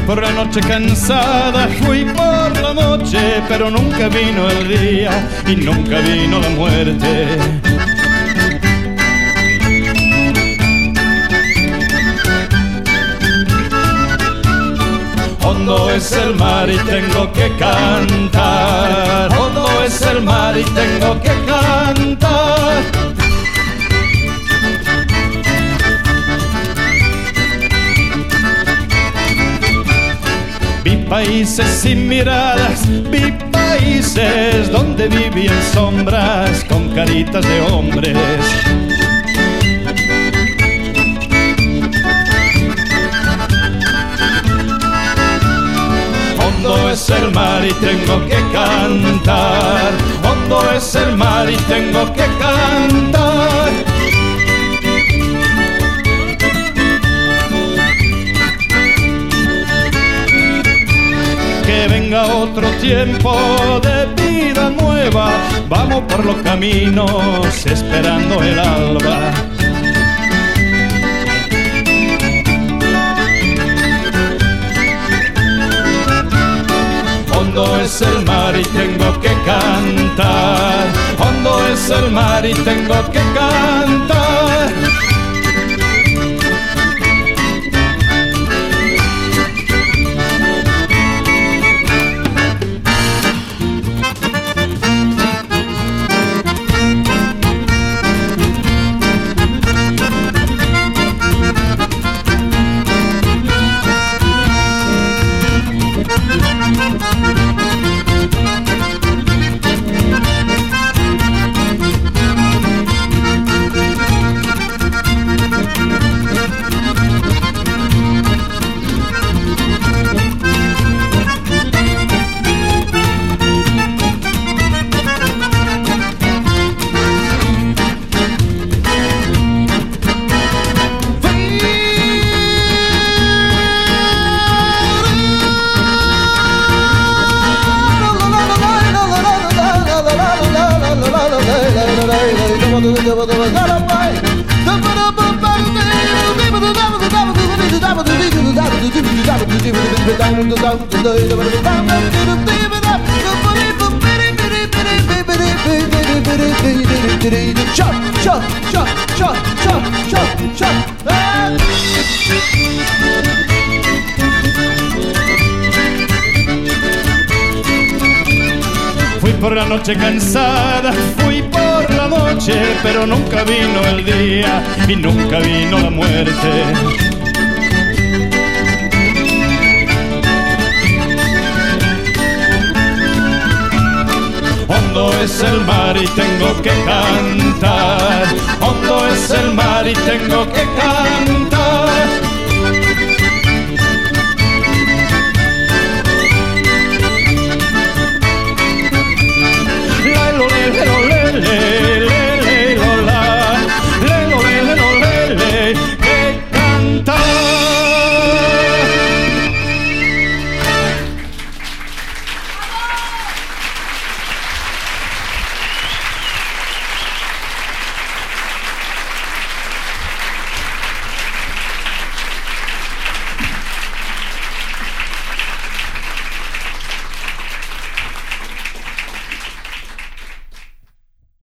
por la noche cansada, fui por la noche, pero nunca vino el día y nunca vino la muerte. Hondo es el mar y tengo que cantar. Hondo es el mar y tengo que cantar. Vi países sin miradas, vi países donde vivían sombras con caritas de hombres. Hondo es el mar y tengo que cantar. Hondo es el mar y tengo que cantar. Que venga otro tiempo de vida nueva, vamos por los caminos esperando el alba. Hondo es el mar y tengo que cantar. Hondo es el mar y tengo que cantar. Fui por la noche cansada, fui por la noche, pero nunca vino el día y nunca vino la muerte. Hondo es el mar y tengo que cantar. Hondo es el mar y tengo que cantar.